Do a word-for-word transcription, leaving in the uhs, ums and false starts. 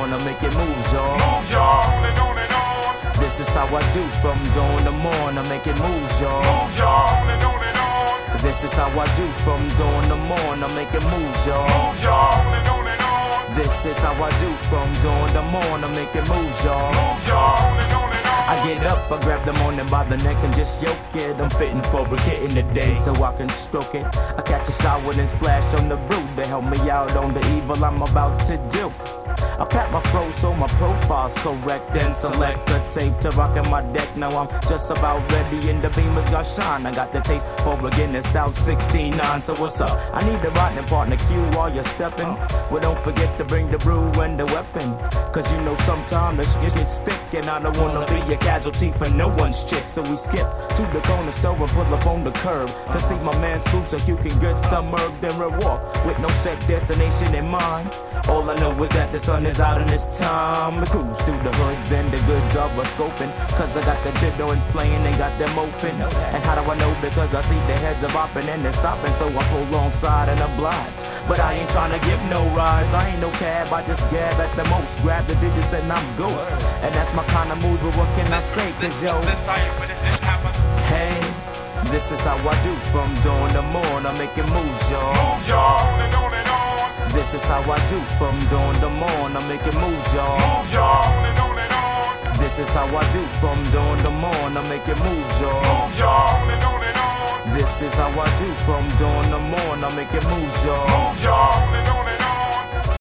morning, I'm making moves, y'all. Moves, y'all. On and on and on. This is how I do from dawn to morn, I'm making moves, y'all. Moves, y'all. On and on and on. This is how I do from dawn to morn, I'm making moves, y'all. Moves, y'all. On and on and on. This is how I do from dawn to morn, I'm making moves, y'all. Moves, y'all. On and on and on. I get up, I grab the morning by the neck and just yoke it. I'm fitting for a kid in the day so I can stroke it. I catch a shower and splash on the brew to help me out on the evil I'm about to do. I pat my fro so my profile's correct and select the tape to rock in my deck. Now I'm just about ready and the beamers got shine. I got the taste for a Guinness stout sixty-nine. So what's up? I need a rotting partner cue while you're stepping. Well, don't forget to bring the brew and the weapon. Cause you know sometimes the shit gets thick and I don't wanna be a casualty for no one's chick. So we skip to the corner store and pull up on the curb to see my man Scoop so you can get some herb then reward with no set destination in mind. All I know is that the sun is out in this time. We cruise through the hoods and the goods of a scoping. Cause I got the jidoins playing and got them open. And how do I know? Because I see the heads of bopping and they're stopping. So I pull alongside and oblige. But I ain't trying to give no rides. I ain't no cab, I just gab at the most. Grab the digits and I'm ghost. And that's my kind of mood, but what can I say? Cause yo, hey, this is how I do from dawn to morn. I'm making moves, y'all. Moves, y'all. On and on and on. This is how I do from dawn to morn. I'm making moves, y'all. Moves, y'all. On and on and on. This is how I do from dawn to morn. I'm making moves, y'all. Moves, y'all. On and on and on. This is how I do from dawn to morn. I'm making moves, y'all. Moves, y'all. On and on